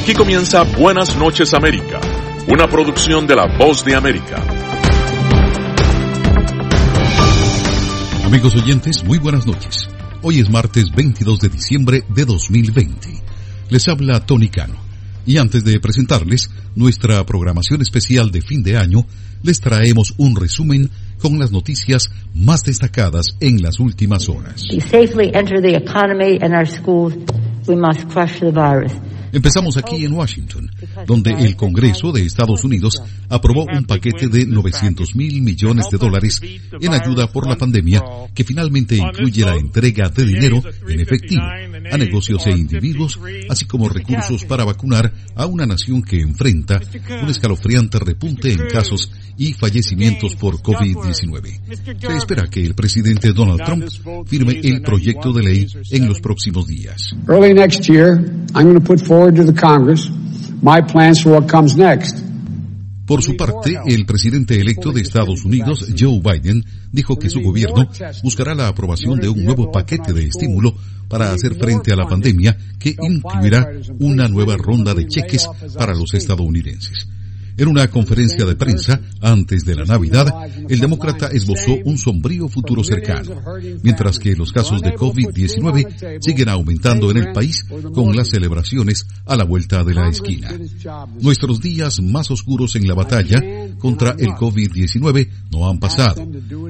Aquí comienza Buenas Noches América, una producción de La Voz de América. Amigos oyentes, muy buenas noches. Hoy es martes 22 de diciembre de 2020. Les habla Tony Cano. Y antes de presentarles nuestra programación especial de fin de año, les traemos un resumen con las noticias más destacadas en las últimas horas. To safely enter the economy and our schools, we must crush the virus. Empezamos aquí en Washington, donde el Congreso de Estados Unidos aprobó un paquete de $900 millones en ayuda por la pandemia, que finalmente incluye la entrega de dinero en efectivo a negocios e individuos, así como recursos para vacunar a una nación que enfrenta un escalofriante repunte en casos y fallecimientos por COVID-19. Se espera que el presidente Donald Trump firme el proyecto de ley en los próximos días. Early next year, I'm going to put forward to the Congress my plans for what comes next. Por su parte, el presidente electo de Estados Unidos, Joe Biden, dijo que su gobierno buscará la aprobación de un nuevo paquete de estímulo para hacer frente a la pandemia que incluirá una nueva ronda de cheques para los estadounidenses. En una conferencia de prensa antes de la Navidad, el demócrata esbozó un sombrío futuro cercano, mientras que los casos de COVID-19 siguen aumentando en el país con las celebraciones a la vuelta de la esquina. Nuestros días más oscuros en la batalla contra el COVID-19 no han pasado.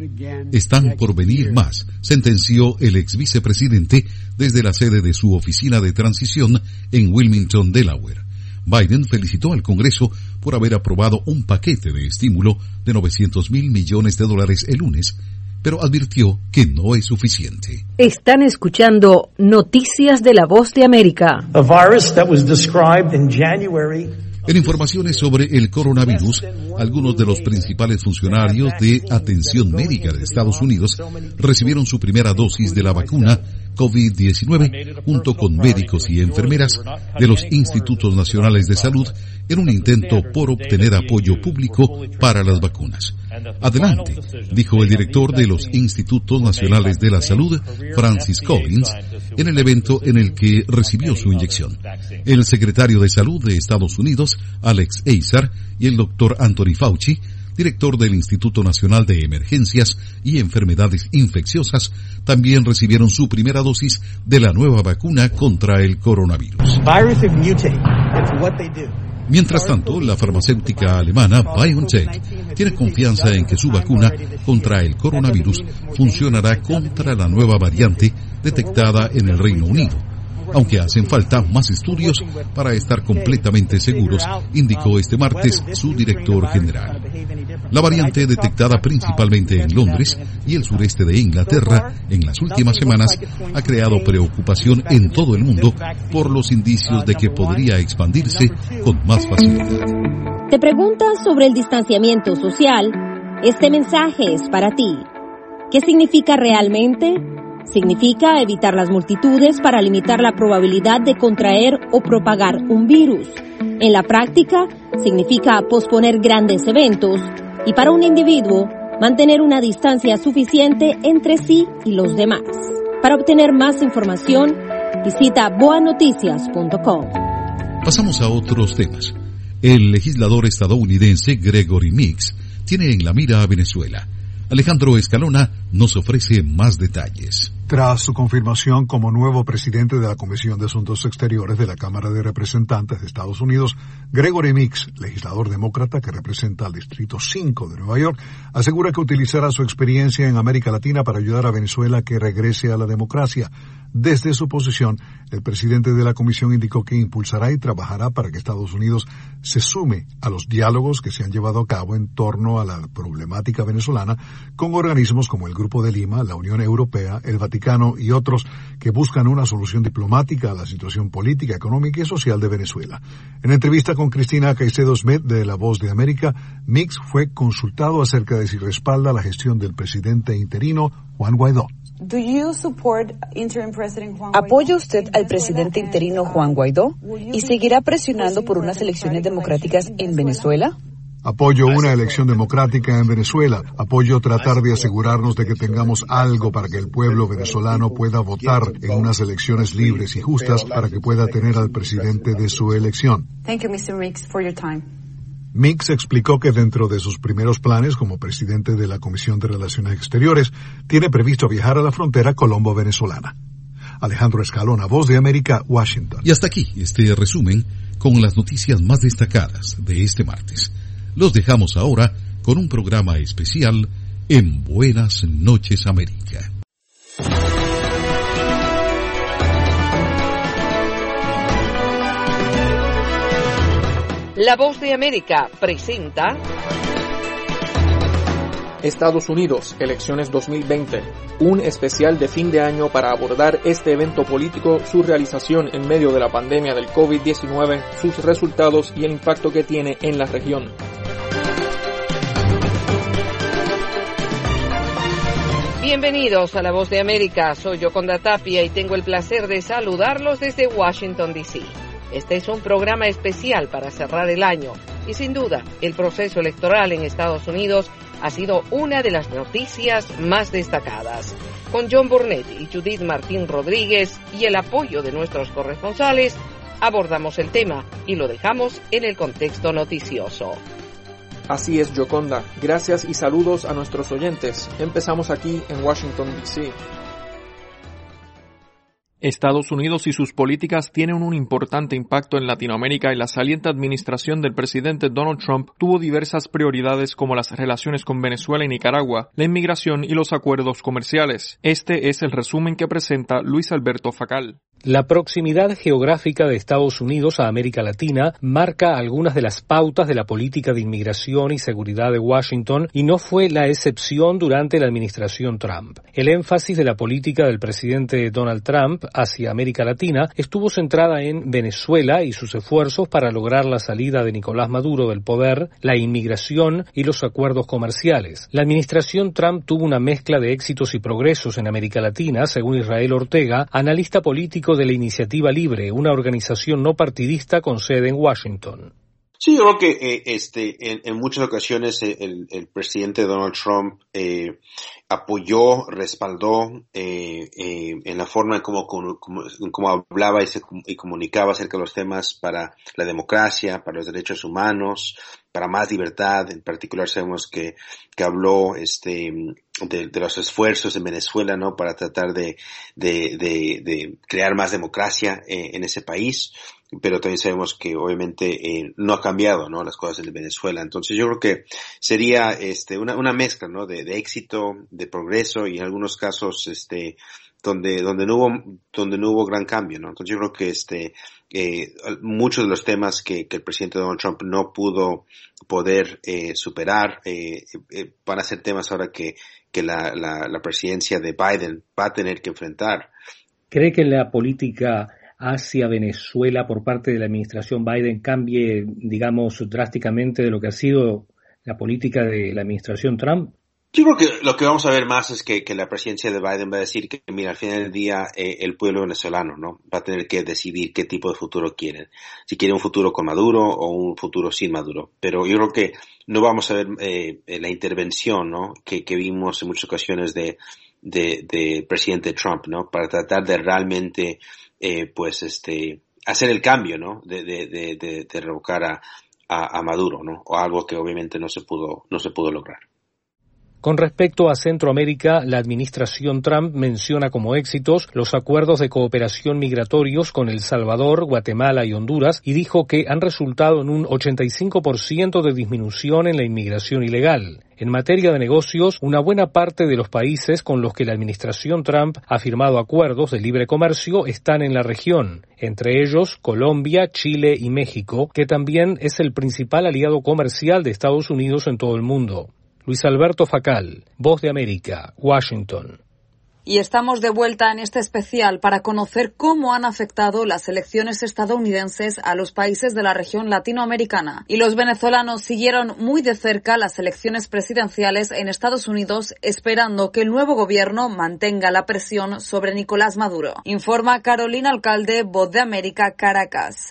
Están por venir más, sentenció el ex vicepresidente desde la sede de su oficina de transición en Wilmington, Delaware. Biden felicitó al Congreso por haber aprobado un paquete de estímulo de $900 millones el lunes, pero advirtió que no es suficiente. Están escuchando Noticias de la Voz de América. A virus that was described in January. En informaciones sobre el coronavirus, algunos de los principales funcionarios de atención médica de Estados Unidos recibieron su primera dosis de la vacuna COVID-19 junto con médicos y enfermeras de los Institutos Nacionales de Salud en un intento por obtener apoyo público para las vacunas. Adelante, dijo el director de los Institutos Nacionales de la Salud, Francis Collins, en el evento en el que recibió su inyección. El secretario de Salud de Estados Unidos, Alex Azar, y el doctor Anthony Fauci, director del Instituto Nacional de Emergencias y Enfermedades Infecciosas, también recibieron su primera dosis de la nueva vacuna contra el coronavirus. Mientras tanto, la farmacéutica alemana BioNTech tiene confianza en que su vacuna contra el coronavirus funcionará contra la nueva variante detectada en el Reino Unido, aunque hacen falta más estudios para estar completamente seguros, indicó este martes su director general. La variante detectada principalmente en Londres y el sureste de Inglaterra en las últimas semanas ha creado preocupación en todo el mundo por los indicios de que podría expandirse con más facilidad. ¿Te preguntas sobre el distanciamiento social? Este mensaje es para ti. ¿Qué significa realmente? Significa evitar las multitudes para limitar la probabilidad de contraer o propagar un virus. En la práctica, significa posponer grandes eventos y para un individuo, mantener una distancia suficiente entre sí y los demás. Para obtener más información, visita boanoticias.com. Pasamos a otros temas. El legislador estadounidense Gregory Meeks tiene en la mira a Venezuela. Alejandro Escalona nos ofrece más detalles. Tras su confirmación como nuevo presidente de la Comisión de Asuntos Exteriores de la Cámara de Representantes de Estados Unidos, Gregory Meeks, legislador demócrata que representa al Distrito 5 de Nueva York, asegura que utilizará su experiencia en América Latina para ayudar a Venezuela a que regrese a la democracia. Desde su posición, el presidente de la comisión indicó que impulsará y trabajará para que Estados Unidos se sume a los diálogos que se han llevado a cabo en torno a la problemática venezolana con organismos como el Grupo de Lima, la Unión Europea, el Vaticano y otros que buscan una solución diplomática a la situación política, económica y social de Venezuela. En entrevista con Cristina Caicedo Smith de La Voz de América, Meeks fue consultado acerca de si respalda la gestión del presidente interino Juan Guaidó. ¿Apoya usted al presidente interino Juan Guaidó y seguirá presionando por unas elecciones democráticas en Venezuela? Apoyo una elección democrática en Venezuela. Apoyo tratar de asegurarnos de que tengamos algo para que el pueblo venezolano pueda votar en unas elecciones libres y justas para que pueda tener al presidente de su elección. Thank you, Mr. Meeks, for your time. Meeks explicó que dentro de sus primeros planes como presidente de la Comisión de Relaciones Exteriores, tiene previsto viajar a la frontera colombo-venezolana. Alejandro Escalona, Voz de América, Washington. Y hasta aquí este resumen con las noticias más destacadas de este martes. Los dejamos ahora con un programa especial en Buenas Noches América. La Voz de América presenta Estados Unidos, elecciones 2020, un especial de fin de año para abordar este evento político, su realización en medio de la pandemia del COVID-19, sus resultados y el impacto que tiene en la región. Bienvenidos a La Voz de América, soy Yoconda Tapia y tengo el placer de saludarlos desde Washington, D.C. Este es un programa especial para cerrar el año y sin duda el proceso electoral en Estados Unidos ha sido una de las noticias más destacadas. Con John Burnett y Judith Martín Rodríguez y el apoyo de nuestros corresponsales, abordamos el tema y lo dejamos en el contexto noticioso. Así es, Yoconda. Gracias y saludos a nuestros oyentes. Empezamos aquí en Washington, D.C. Estados Unidos y sus políticas tienen un importante impacto en Latinoamérica y la saliente administración del presidente Donald Trump tuvo diversas prioridades como las relaciones con Venezuela y Nicaragua, la inmigración y los acuerdos comerciales. Este es el resumen que presenta Luis Alberto Facal. La proximidad geográfica de Estados Unidos a América Latina marca algunas de las pautas de la política de inmigración y seguridad de Washington y no fue la excepción durante la administración Trump. El énfasis de la política del presidente Donald Trump hacia América Latina estuvo centrada en Venezuela y sus esfuerzos para lograr la salida de Nicolás Maduro del poder, la inmigración y los acuerdos comerciales. La administración Trump tuvo una mezcla de éxitos y progresos en América Latina, según Israel Ortega, analista político de la Iniciativa Libre, una organización no partidista con sede en Washington. Sí, yo creo que en muchas ocasiones el presidente Donald Trump apoyó, respaldó en la forma en cómo hablaba y comunicaba acerca de los temas para la democracia, para los derechos humanos, para más libertad. En particular sabemos que habló de los esfuerzos en Venezuela, ¿no? Para tratar de crear más democracia en ese país. Pero también sabemos que obviamente no ha cambiado, ¿no? Las cosas en Venezuela. Entonces yo creo que sería una mezcla, ¿no? De éxito, de progreso y en algunos casos donde no hubo gran cambio, ¿no? Entonces yo creo que muchos de los temas que el presidente Donald Trump no pudo poder superar van a ser temas ahora que la presidencia de Biden va a tener que enfrentar. ¿Cree que la política hacia Venezuela por parte de la administración Biden cambie, digamos, drásticamente de lo que ha sido la política de la administración Trump? Yo creo que lo que vamos a ver más es que la presidencia de Biden va a decir que, mira, al final del día el pueblo venezolano, ¿no? Va a tener que decidir qué tipo de futuro quieren. Si quieren un futuro con Maduro o un futuro sin Maduro. Pero yo creo que no vamos a ver la intervención, ¿no? Que vimos en muchas ocasiones de presidente Trump, ¿no? Para tratar de realmente hacer el cambio, ¿no? De revocar a Maduro, ¿no? O algo que obviamente no se pudo lograr. Con respecto a Centroamérica, la administración Trump menciona como éxitos los acuerdos de cooperación migratorios con El Salvador, Guatemala y Honduras y dijo que han resultado en un 85% de disminución en la inmigración ilegal. En materia de negocios, una buena parte de los países con los que la administración Trump ha firmado acuerdos de libre comercio están en la región, entre ellos Colombia, Chile y México, que también es el principal aliado comercial de Estados Unidos en todo el mundo. Luis Alberto Facal, Voz de América, Washington. Y estamos de vuelta en este especial para conocer cómo han afectado las elecciones estadounidenses a los países de la región latinoamericana. Y los venezolanos siguieron muy de cerca las elecciones presidenciales en Estados Unidos, esperando que el nuevo gobierno mantenga la presión sobre Nicolás Maduro. Informa Carolina Alcalde, Voz de América, Caracas.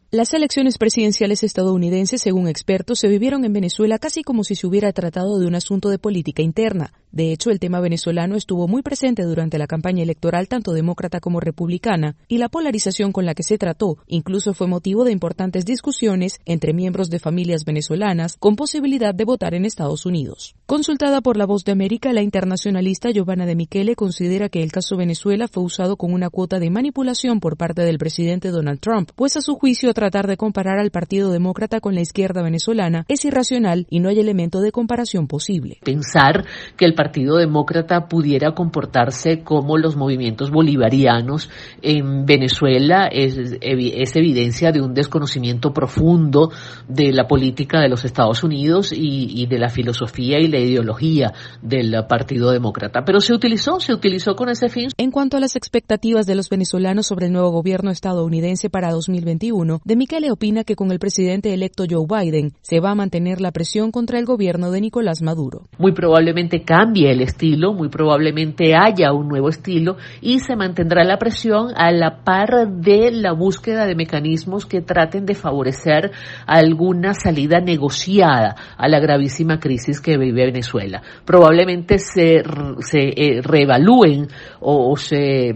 Las elecciones presidenciales estadounidenses, según expertos, se vivieron en Venezuela casi como si se hubiera tratado de un asunto de política interna. De hecho, el tema venezolano estuvo muy presente durante la campaña electoral tanto demócrata como republicana, y la polarización con la que se trató incluso fue motivo de importantes discusiones entre miembros de familias venezolanas con posibilidad de votar en Estados Unidos. Consultada por La Voz de América, la internacionalista Giovanna de Michele considera que el caso Venezuela fue usado con una cuota de manipulación por parte del presidente Donald Trump, pues a su juicio tratar de comparar al Partido Demócrata con la izquierda venezolana es irracional y no hay elemento de comparación posible. Pensar que el Partido Demócrata pudiera comportarse como los movimientos bolivarianos en Venezuela es evidencia de un desconocimiento profundo de la política de los Estados Unidos y de la filosofía y la ideología del Partido Demócrata. Pero se utilizó con ese fin. En cuanto a las expectativas de los venezolanos sobre el nuevo gobierno estadounidense para 2021, De Michele opina que con el presidente electo Joe Biden se va a mantener la presión contra el gobierno de Nicolás Maduro. Muy probablemente cambie el estilo, muy probablemente haya un nuevo estilo y se mantendrá la presión a la par de la búsqueda de mecanismos que traten de favorecer alguna salida negociada a la gravísima crisis que vive Venezuela. Probablemente se reevalúen o se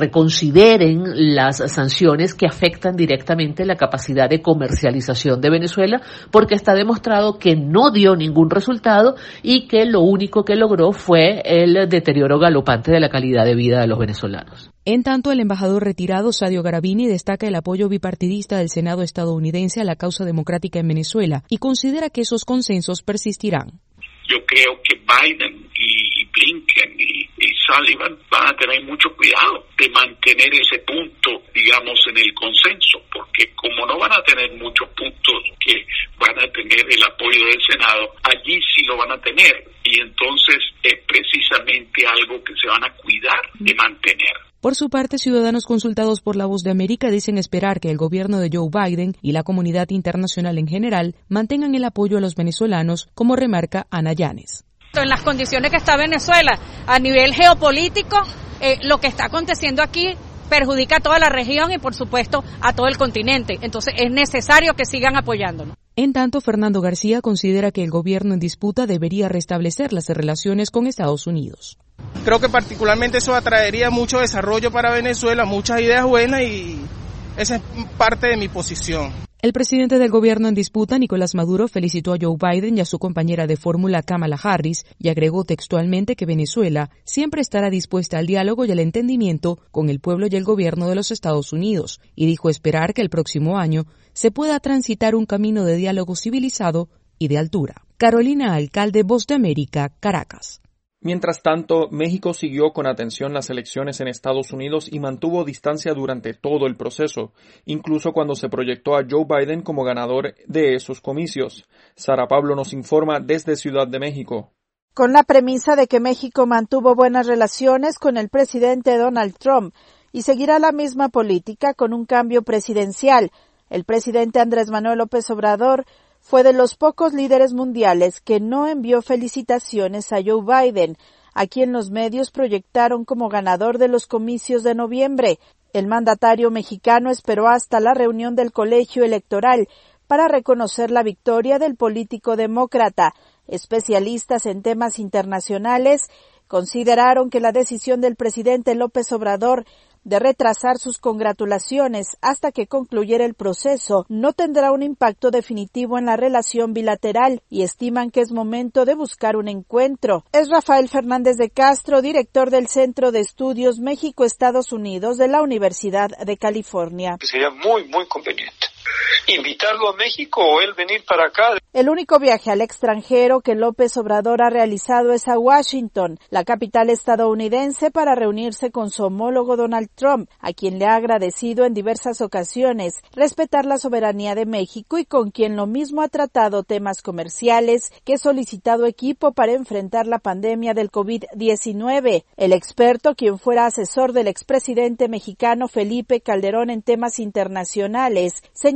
reconsideren las sanciones que afectan directamente la capacidad de comercialización de Venezuela, porque está demostrado que no dio ningún resultado y que lo único que logró fue el deterioro galopante de la calidad de vida de los venezolanos. En tanto, el embajador retirado Sadio Garabini destaca el apoyo bipartidista del Senado estadounidense a la causa democrática en Venezuela y considera que esos consensos persistirán. Yo creo que Biden y Blinken y Sullivan van a tener mucho cuidado de mantener ese punto, digamos, en el consenso, porque como no van a tener muchos puntos que van a tener el apoyo del Senado, allí sí lo van a tener, y entonces es precisamente algo que se van a cuidar de mantener. Por su parte, ciudadanos consultados por La Voz de América dicen esperar que el gobierno de Joe Biden y la comunidad internacional en general mantengan el apoyo a los venezolanos, como remarca Ana Llanes. En las condiciones que está Venezuela, a nivel geopolítico, lo que está aconteciendo aquí perjudica a toda la región y, por supuesto, a todo el continente. Entonces, es necesario que sigan apoyándonos. En tanto, Fernando García considera que el gobierno en disputa debería restablecer las relaciones con Estados Unidos. Creo que particularmente eso atraería mucho desarrollo para Venezuela, muchas ideas buenas, y esa es parte de mi posición. El presidente del gobierno en disputa, Nicolás Maduro, felicitó a Joe Biden y a su compañera de fórmula Kamala Harris y agregó textualmente que Venezuela siempre estará dispuesta al diálogo y al entendimiento con el pueblo y el gobierno de los Estados Unidos, y dijo esperar que el próximo año se pueda transitar un camino de diálogo civilizado y de altura. Carolina Alcalde, Voz de América, Caracas. Mientras tanto, México siguió con atención las elecciones en Estados Unidos y mantuvo distancia durante todo el proceso, incluso cuando se proyectó a Joe Biden como ganador de esos comicios. Sara Pablo nos informa desde Ciudad de México. Con la premisa de que México mantuvo buenas relaciones con el presidente Donald Trump y seguirá la misma política con un cambio presidencial, el presidente Andrés Manuel López Obrador fue de los pocos líderes mundiales que no envió felicitaciones a Joe Biden, a quien los medios proyectaron como ganador de los comicios de noviembre. El mandatario mexicano esperó hasta la reunión del colegio electoral para reconocer la victoria del político demócrata. Especialistas en temas internacionales consideraron que la decisión del presidente López Obrador de retrasar sus congratulaciones hasta que concluyera el proceso no tendrá un impacto definitivo en la relación bilateral y estiman que es momento de buscar un encuentro. Es Rafael Fernández de Castro, director del Centro de Estudios México-Estados Unidos de la Universidad de California. Sería muy conveniente invitarlo a México o él venir para acá. El único viaje al extranjero que López Obrador ha realizado es a Washington, la capital estadounidense, para reunirse con su homólogo Donald Trump, a quien le ha agradecido en diversas ocasiones respetar la soberanía de México y con quien lo mismo ha tratado temas comerciales que ha solicitado equipo para enfrentar la pandemia del COVID-19. El experto, quien fuera asesor del expresidente mexicano Felipe Calderón en temas internacionales, señaló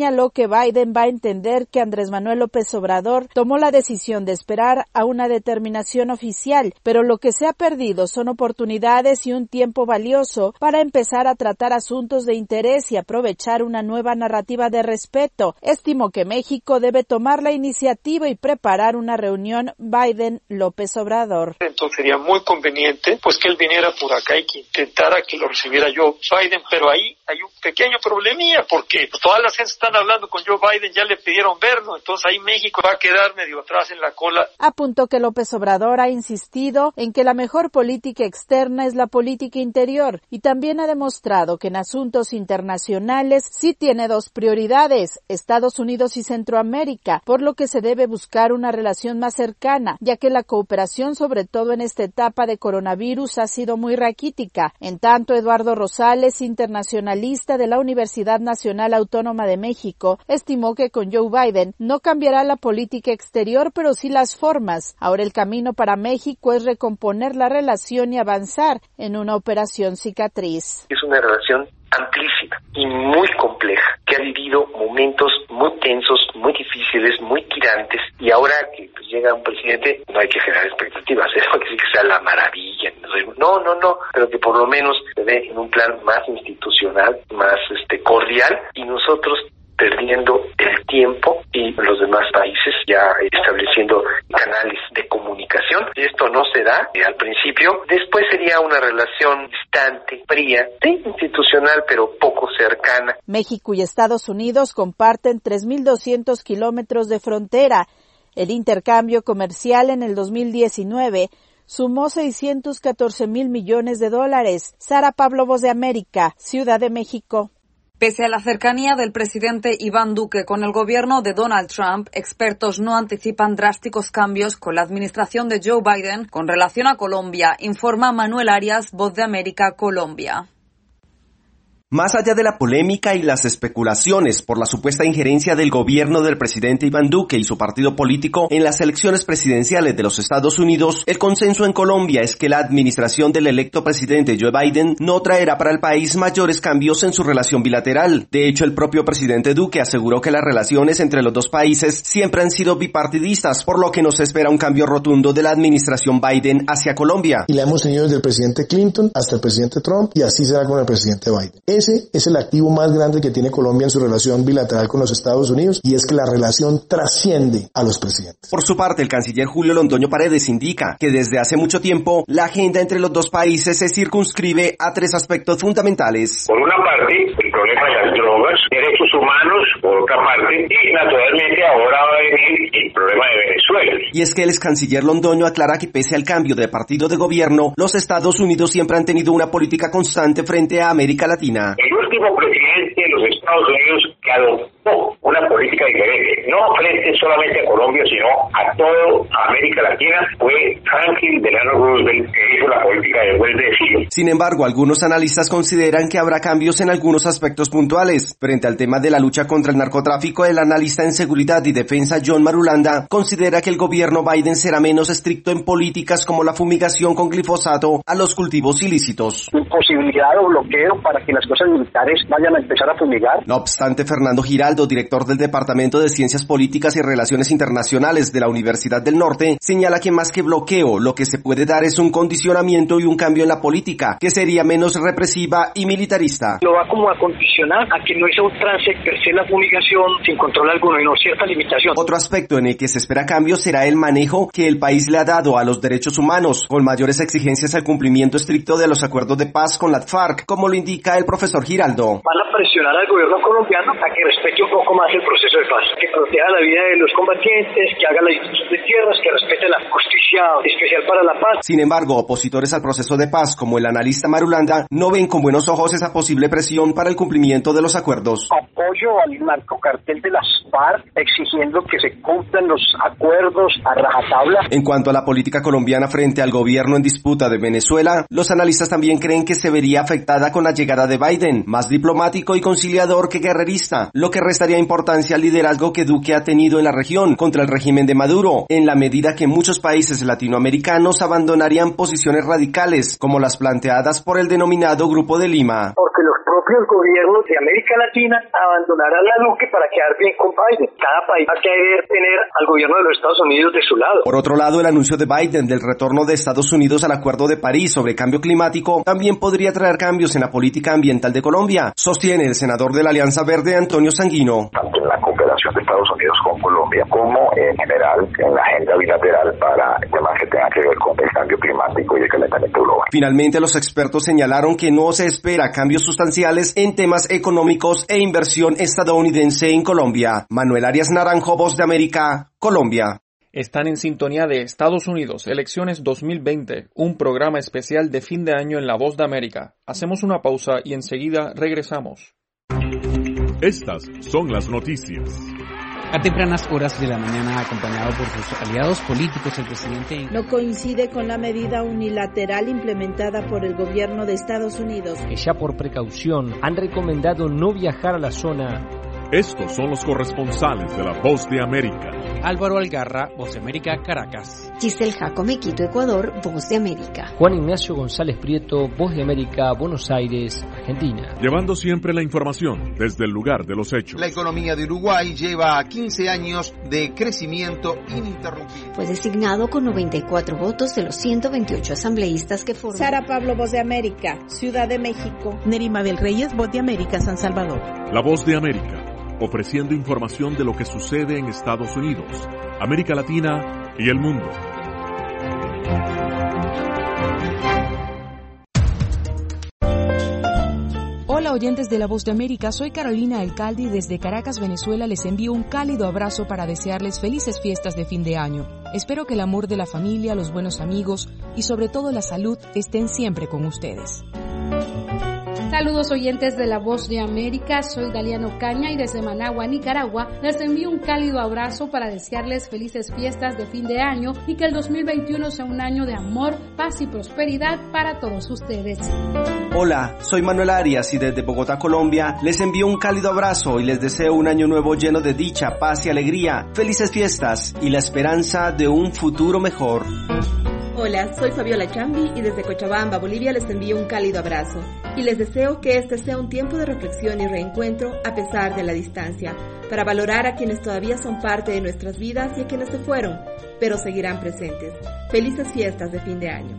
señaló que Biden va a entender que Andrés Manuel López Obrador tomó la decisión de esperar a una determinación oficial, pero lo que se ha perdido son oportunidades y un tiempo valioso para empezar a tratar asuntos de interés y aprovechar una nueva narrativa de respeto. Estimó que México debe tomar la iniciativa y preparar una reunión Biden-López Obrador. Entonces sería muy conveniente pues que él viniera por acá y que intentara que lo recibiera Joe Biden, pero ahí hay un pequeño problemilla porque todas las gentes están hablando con Joe Biden, ya le pidieron verlo, entonces ahí México va a quedar medio atrás en la cola. Apuntó que López Obrador ha insistido en que la mejor política externa es la política interior y también ha demostrado que en asuntos internacionales sí tiene dos prioridades, Estados Unidos y Centroamérica, por lo que se debe buscar una relación más cercana, ya que la cooperación, sobre todo en esta etapa de coronavirus, ha sido muy raquítica. En tanto, Eduardo Rosales, internacionalista de la Universidad Nacional Autónoma de México, estimó que con Joe Biden no cambiará la política exterior, pero sí las formas. Ahora el camino para México es recomponer la relación y avanzar en una operación cicatriz. Es una relación amplísima y muy compleja, que ha vivido momentos muy tensos, muy difíciles, muy tirantes, y ahora que llega un presidente no hay que generar expectativas, no hay que decir que sea la maravilla, no, pero que por lo menos se ve en un plan más institucional, más cordial, y nosotros perdiendo el tiempo y los demás países ya estableciendo canales de comunicación. Esto no se da al principio, después sería una relación distante, fría, institucional, pero poco cercana. México y Estados Unidos comparten 3.200 kilómetros de frontera. El intercambio comercial en el 2019 sumó $614,000 millones. Sara Pablo, Voz de América, Ciudad de México. Pese a la cercanía del presidente Iván Duque con el gobierno de Donald Trump, expertos no anticipan drásticos cambios con la administración de Joe Biden con relación a Colombia, informa Manuel Arias, Voz de América, Colombia. Más allá de la polémica y las especulaciones por la supuesta injerencia del gobierno del presidente Iván Duque y su partido político en las elecciones presidenciales de los Estados Unidos, el consenso en Colombia es que la administración del electo presidente Joe Biden no traerá para el país mayores cambios en su relación bilateral. De hecho, el propio presidente Duque aseguró que las relaciones entre los dos países siempre han sido bipartidistas, por lo que no se espera un cambio rotundo de la administración Biden hacia Colombia. Y la hemos tenido desde el presidente Clinton hasta el presidente Trump, y así será con el presidente Biden. Ese es el activo más grande que tiene Colombia en su relación bilateral con los Estados Unidos, y es que la relación trasciende a los presidentes. Por su parte, el canciller Julio Londoño Paredes indica que desde hace mucho tiempo la agenda entre los dos países se circunscribe a tres aspectos fundamentales. Por una parte, el problema de las drogas, derechos humanos, por otra parte, y naturalmente ahora va a venir el problema de Venezuela. Y es que el ex canciller Londoño aclara que pese al cambio de partido de gobierno, los Estados Unidos siempre han tenido una política constante frente a América Latina. El último presidente de los Estados Unidos que adoptó una política diferente, no frente solamente a Colombia, sino a toda América Latina, fue Franklin Delano Roosevelt, que hizo la política de buen decir. Sin embargo, algunos analistas consideran que habrá cambios en algunos aspectos puntuales. Frente al tema de la lucha contra el narcotráfico, el analista en seguridad y defensa John Marulanda considera que el gobierno Biden será menos estricto en políticas como la fumigación con glifosato a los cultivos ilícitos. Posibilidad o bloqueo para que las cosas militares vayan a empezar a fumigar. No obstante, Fernando Giraldo, director del Departamento de Ciencias Políticas y Relaciones Internacionales de la Universidad del Norte, señala que más que bloqueo, lo que se puede dar es un condicionamiento y un cambio en la política, que sería menos represiva y militarista. Lo va como a condicionar a que no es un trance per se la fumigación sin control alguno, sino cierta limitación. Otro aspecto en el que se espera cambio será el manejo que el país le ha dado a los derechos humanos, con mayores exigencias al cumplimiento estricto de los acuerdos de paz con la FARC, como lo indica el profesor Giraldo. Van a presionar al gobierno colombiano a que respete un poco más el proceso de paz, que proteja la vida de los combatientes, que haga la distribución de tierras, que respete la justicia especial para la paz. Sin embargo, opositores al proceso de paz, como el analista Marulanda, no ven con buenos ojos esa posible presión para el cumplimiento de los acuerdos. Apoyo al narcocartel de las FARC, exigiendo que se cumplan los acuerdos a rajatabla. En cuanto a la política colombiana frente al gobierno en disputa de Venezuela, los analistas también creen que se vería afectada con la llegada de Biden, más diplomático y conciliador que guerrerista, lo que restaría importancia al liderazgo que Duque ha tenido en la región contra el régimen de Maduro, en la medida que muchos países latinoamericanos abandonarían posiciones radicales, como las planteadas por el denominado Grupo de Lima. Porque los propios gobiernos de América Latina abandonarán a Duque para quedar bien con Biden. Cada país va a querer tener al gobierno de los Estados Unidos de su lado. Por otro lado, el anuncio de Biden del retorno de Estados Unidos al Acuerdo de París sobre cambio climático también podría traer cambios en la política ambiental de Colombia, sostiene el senador de la Alianza Verde, Antonio Sanguino. Tanto en la cooperación de Estados Unidos con Colombia como en general en la agenda bilateral para temas que tengan que ver con el cambio climático y el calentamiento global. Finalmente, los expertos señalaron que no se espera cambios sustanciales en temas económicos e inversión estadounidense en Colombia. Manuel Arias Naranjo, Voz de América, Colombia. Están en sintonía de Estados Unidos, Elecciones 2020, un programa especial de fin de año en La Voz de América. Hacemos una pausa y enseguida regresamos. Estas son las noticias. A tempranas horas de la mañana, acompañado por sus aliados políticos, el presidente no coincide con la medida unilateral implementada por el gobierno de Estados Unidos, que ya por precaución han recomendado no viajar a la zona. Estos son los corresponsales de La Voz de América. Álvaro Algarra, Voz de América, Caracas. Giselle Jacome, Quito, Ecuador, Voz de América. Juan Ignacio González Prieto, Voz de América, Buenos Aires, Argentina. Llevando siempre la información desde el lugar de los hechos. La economía de Uruguay lleva 15 años de crecimiento ininterrumpido. Fue designado con 94 votos de los 128 asambleístas que forman. Sara Pablo, Voz de América, Ciudad de México. Nerima del Reyes, Voz de América, San Salvador. La Voz de América, ofreciendo información de lo que sucede en Estados Unidos, América Latina y el mundo. Hola oyentes de La Voz de América, soy Carolina Alcalde y desde Caracas, Venezuela les envío un cálido abrazo para desearles felices fiestas de fin de año. Espero que el amor de la familia, los buenos amigos y sobre todo la salud estén siempre con ustedes. Saludos oyentes de La Voz de América, soy Daliano Caña y desde Managua, Nicaragua, les envío un cálido abrazo para desearles felices fiestas de fin de año y que el 2021 sea un año de amor, paz y prosperidad para todos ustedes. Hola, soy Manuel Arias y desde Bogotá, Colombia, les envío un cálido abrazo y les deseo un año nuevo lleno de dicha, paz y alegría, felices fiestas y la esperanza de un futuro mejor. Hola, soy Fabiola Chambi y desde Cochabamba, Bolivia les envío un cálido abrazo y les deseo que este sea un tiempo de reflexión y reencuentro a pesar de la distancia, para valorar a quienes todavía son parte de nuestras vidas y a quienes se fueron, pero seguirán presentes. Felices fiestas de fin de año.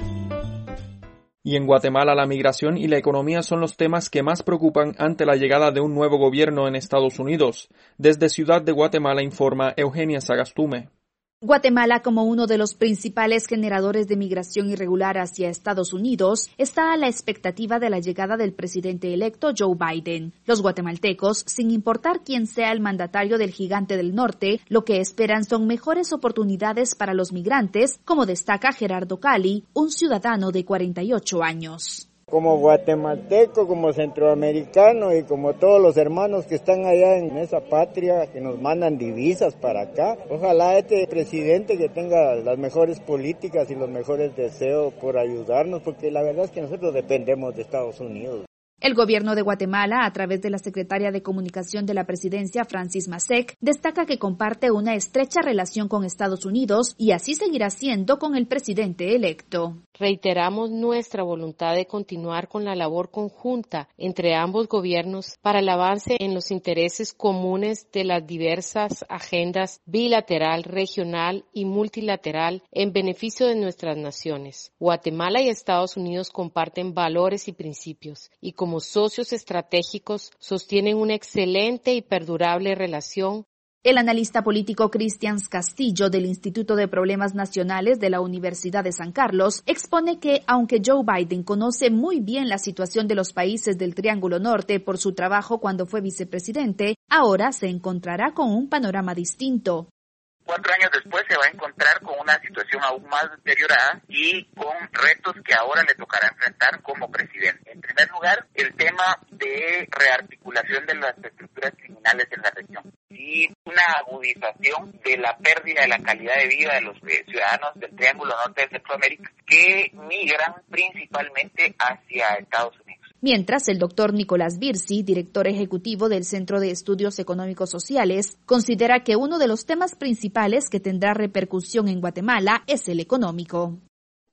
Y en Guatemala, la migración y la economía son los temas que más preocupan ante la llegada de un nuevo gobierno en Estados Unidos. Desde Ciudad de Guatemala informa Eugenia Sagastume. Guatemala, como uno de los principales generadores de migración irregular hacia Estados Unidos, está a la expectativa de la llegada del presidente electo Joe Biden. Los guatemaltecos, sin importar quién sea el mandatario del gigante del norte, lo que esperan son mejores oportunidades para los migrantes, como destaca Gerardo Cali, un ciudadano de 48 años. Como guatemalteco, como centroamericano y como todos los hermanos que están allá en esa patria que nos mandan divisas para acá, ojalá este presidente que tenga las mejores políticas y los mejores deseos por ayudarnos, porque la verdad es que nosotros dependemos de Estados Unidos. El gobierno de Guatemala, a través de la secretaria de Comunicación de la Presidencia, Francis Masek, destaca que comparte una estrecha relación con Estados Unidos y así seguirá siendo con el presidente electo. Reiteramos nuestra voluntad de continuar con la labor conjunta entre ambos gobiernos para el avance en los intereses comunes de las diversas agendas bilateral, regional y multilateral en beneficio de nuestras naciones. Guatemala y Estados Unidos comparten valores y principios y como socios estratégicos sostienen una excelente y perdurable relación. El analista político Cristian Castillo del Instituto de Problemas Nacionales de la Universidad de San Carlos expone que, aunque Joe Biden conoce muy bien la situación de los países del Triángulo Norte por su trabajo cuando fue vicepresidente, ahora se encontrará con un panorama distinto. 4 años después se va a encontrar con una situación aún más deteriorada y con retos que ahora le tocará enfrentar como presidente. En primer lugar, el tema de rearticulación de las estructuras criminales en la región y una agudización de la pérdida de la calidad de vida de los ciudadanos del Triángulo Norte de Centroamérica que migran principalmente hacia Estados Unidos. Mientras, el doctor Nicolás Birsi, director ejecutivo del Centro de Estudios Económicos Sociales, considera que uno de los temas principales que tendrá repercusión en Guatemala es el económico.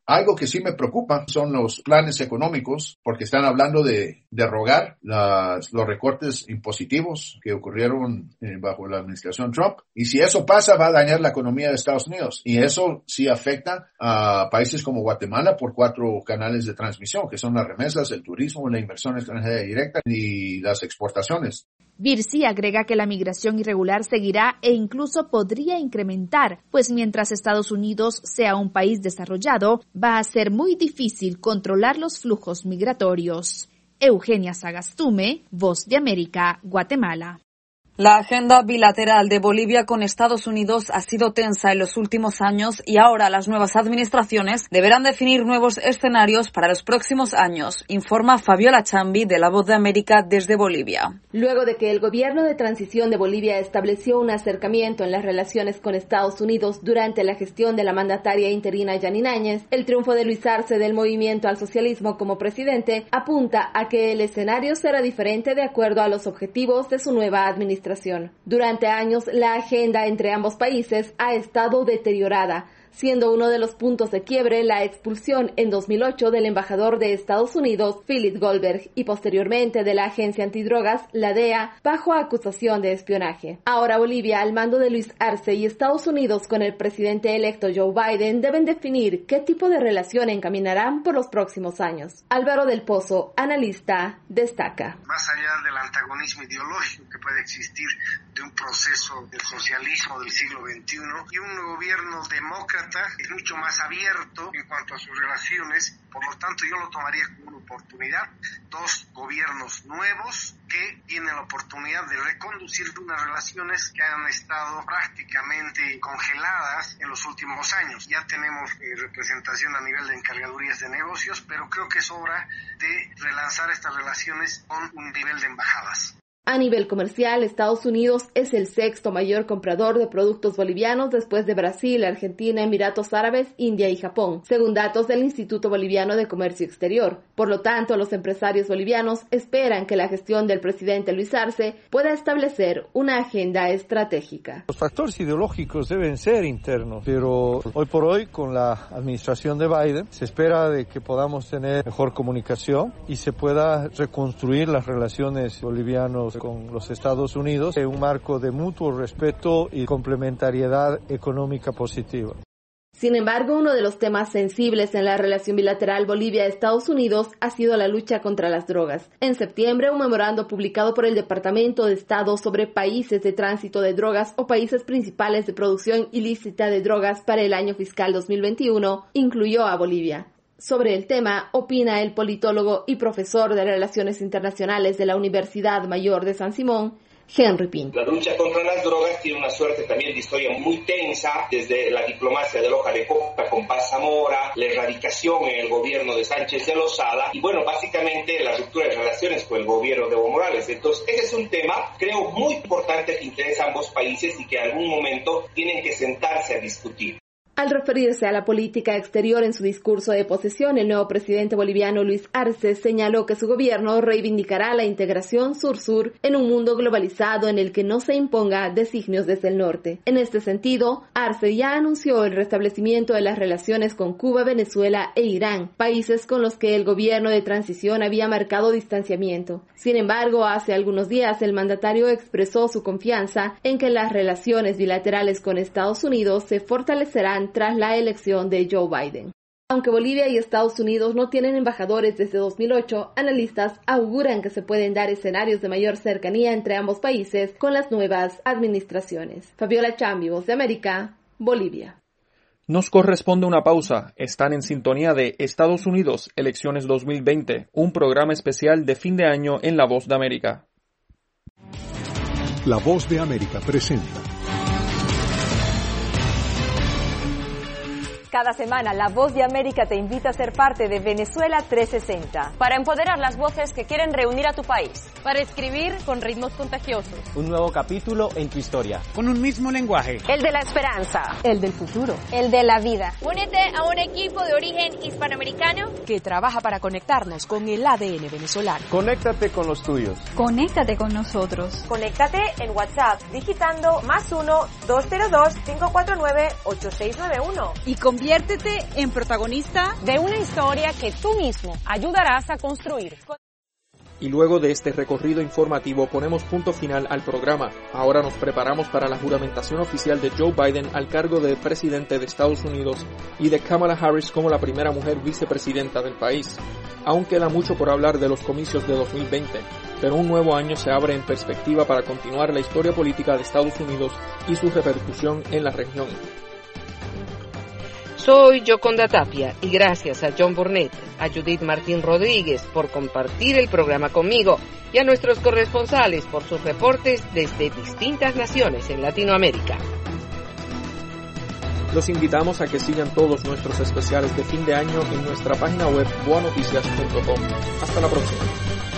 Algo que sí me preocupa son los planes económicos, porque están hablando de derrogar los recortes impositivos que ocurrieron bajo la administración Trump. Y si eso pasa, va a dañar la economía de Estados Unidos. Y eso sí afecta a países como Guatemala por 4 canales de transmisión, que son las remesas, el turismo, la inversión extranjera directa y las exportaciones. Virsi agrega que la migración irregular seguirá e incluso podría incrementar, pues mientras Estados Unidos sea un país desarrollado, va a ser muy difícil controlar los flujos migratorios. Eugenia Sagastume, Voz de América, Guatemala. La agenda bilateral de Bolivia con Estados Unidos ha sido tensa en los últimos años y ahora las nuevas administraciones deberán definir nuevos escenarios para los próximos años, informa Fabiola Chambi de La Voz de América desde Bolivia. Luego de que el gobierno de transición de Bolivia estableció un acercamiento en las relaciones con Estados Unidos durante la gestión de la mandataria interina Yanine Áñez, el triunfo de Luis Arce del Movimiento al Socialismo como presidente apunta a que el escenario será diferente de acuerdo a los objetivos de su nueva administración. Durante años, la agenda entre ambos países ha estado deteriorada, siendo uno de los puntos de quiebre la expulsión en 2008 del embajador de Estados Unidos, Philip Goldberg, y posteriormente de la agencia antidrogas, la DEA, bajo acusación de espionaje. Ahora Bolivia, al mando de Luis Arce, y Estados Unidos con el presidente electo Joe Biden, deben definir qué tipo de relación encaminarán por los próximos años. Álvaro del Pozo, analista, destaca. Más allá del antagonismo ideológico que puede existir de un proceso del socialismo del siglo XXI y un gobierno demócrata es mucho más abierto en cuanto a sus relaciones, por lo tanto yo lo tomaría como una oportunidad, 2 gobiernos nuevos que tienen la oportunidad de reconducir unas relaciones que han estado prácticamente congeladas en los últimos años. Ya tenemos representación a nivel de encargadurías de negocios, pero creo que es hora de relanzar estas relaciones con un nivel de embajadas. A nivel comercial, Estados Unidos es el 6º mayor comprador de productos bolivianos después de Brasil, Argentina, Emiratos Árabes, India y Japón, según datos del Instituto Boliviano de Comercio Exterior. Por lo tanto, los empresarios bolivianos esperan que la gestión del presidente Luis Arce pueda establecer una agenda estratégica. Los factores ideológicos deben ser internos, pero hoy por hoy, con la administración de Biden, se espera de que podamos tener mejor comunicación y se pueda reconstruir las relaciones bolivianos con los Estados Unidos en un marco de mutuo respeto y complementariedad económica positiva. Sin embargo, uno de los temas sensibles en la relación bilateral Bolivia-Estados Unidos ha sido la lucha contra las drogas. En septiembre, un memorando publicado por el Departamento de Estado sobre países de tránsito de drogas o países principales de producción ilícita de drogas para el año fiscal 2021 incluyó a Bolivia. Sobre el tema, opina el politólogo y profesor de Relaciones Internacionales de la Universidad Mayor de San Simón, Henry Pinto. La lucha contra las drogas tiene una suerte también de historia muy tensa, desde la diplomacia de Loja de Coca con Paz Zamora, la erradicación en el gobierno de Sánchez de Lozada y bueno, básicamente la ruptura de relaciones con el gobierno de Evo Morales. Entonces, ese es un tema, creo, muy importante que interesa a ambos países y que en algún momento tienen que sentarse a discutir. Al referirse a la política exterior en su discurso de posesión, el nuevo presidente boliviano Luis Arce señaló que su gobierno reivindicará la integración sur-sur en un mundo globalizado en el que no se imponga designios desde el norte. En este sentido, Arce ya anunció el restablecimiento de las relaciones con Cuba, Venezuela e Irán, países con los que el gobierno de transición había marcado distanciamiento. Sin embargo, hace algunos días el mandatario expresó su confianza en que las relaciones bilaterales con Estados Unidos se fortalecerán tras la elección de Joe Biden. Aunque Bolivia y Estados Unidos no tienen embajadores desde 2008, analistas auguran que se pueden dar escenarios de mayor cercanía entre ambos países con las nuevas administraciones. Fabiola Chambi, Voz de América, Bolivia. Nos corresponde una pausa. Están en sintonía de Estados Unidos, Elecciones 2020, un programa especial de fin de año en La Voz de América. La Voz de América presenta. Cada semana, La Voz de América te invita a ser parte de Venezuela 360. Para empoderar las voces que quieren reunir a tu país. Para escribir con ritmos contagiosos. Un nuevo capítulo en tu historia. Con un mismo lenguaje. El de la esperanza. El del futuro. El de la vida. Únete a un equipo de origen hispanoamericano que trabaja para conectarnos con el ADN venezolano. Conéctate con los tuyos. Conéctate con nosotros. Conéctate en WhatsApp digitando +1-202-549-8691 y conviértete en protagonista de una historia que tú mismo ayudarás a construir. Y luego de este recorrido informativo ponemos punto final al programa. Ahora nos preparamos para la juramentación oficial de Joe Biden al cargo de presidente de Estados Unidos y de Kamala Harris como la primera mujer vicepresidenta del país. Aún queda mucho por hablar de los comicios de 2020, pero un nuevo año se abre en perspectiva para continuar la historia política de Estados Unidos y su repercusión en la región. Soy Yoconda Tapia y gracias a John Burnett, a Judith Martín Rodríguez por compartir el programa conmigo y a nuestros corresponsales por sus reportes desde distintas naciones en Latinoamérica. Los invitamos a que sigan todos nuestros especiales de fin de año en nuestra página web boanoticias.com. Hasta la próxima.